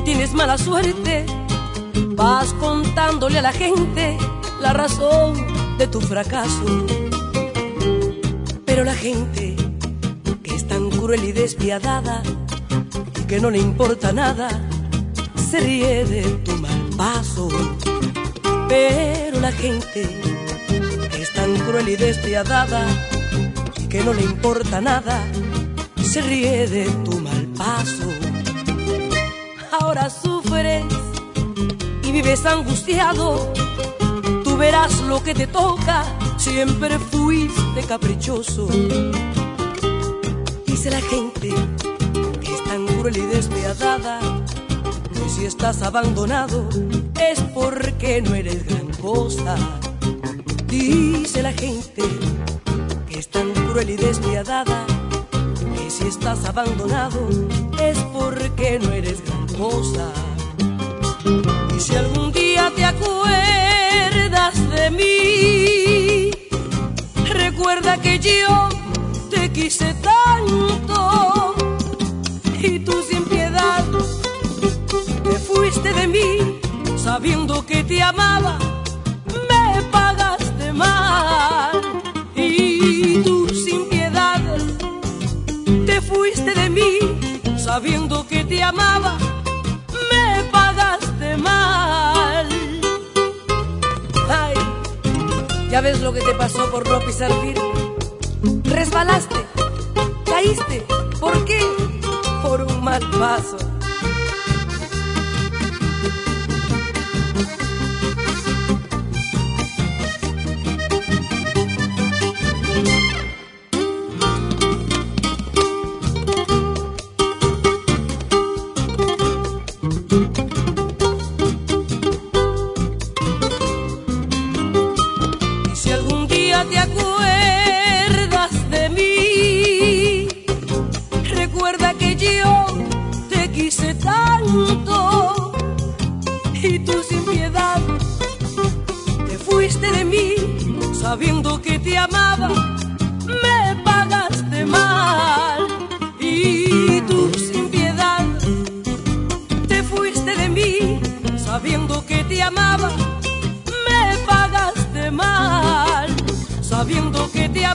tienes mala suerte, vas contándole a la gente la razón de tu fracaso. Pero la gente que es tan cruel y despiadada y que no le importa nada, se ríe de tu mal paso. Pero la gente que es tan cruel y despiadada y que no le importa nada, se ríe de tu mal paso. Ahora sufres y vives angustiado, tú verás lo que te toca, siempre fuiste caprichoso. Dice la gente que es tan cruel y despiadada, que si estás abandonado es porque no eres gran cosa. Dice la gente que es tan cruel y despiadada, que si estás abandonado es porque no eres gran cosa. Y si algún día te acuerdas de mí, recuerda que yo te quise tanto y tú sin piedad te fuiste de mí, sabiendo que te amaba, me pagaste mal. Y tú sin piedad te fuiste de mí, sabiendo que te amaba, me pagaste mal. Ay, ya ves lo que te pasó por no pisar firme. Resbalaste, caíste, ¿por qué? Por un mal paso. Y si algún día te acuerdas de mí, recuerda que yo te quise tanto y tú sin piedad te fuiste de mí, sabiendo que te amaba, me pagaste mal. Y tú sin piedad te fuiste de mí, sabiendo que te amaba, me pagaste mal. Sabiendo que te amaba,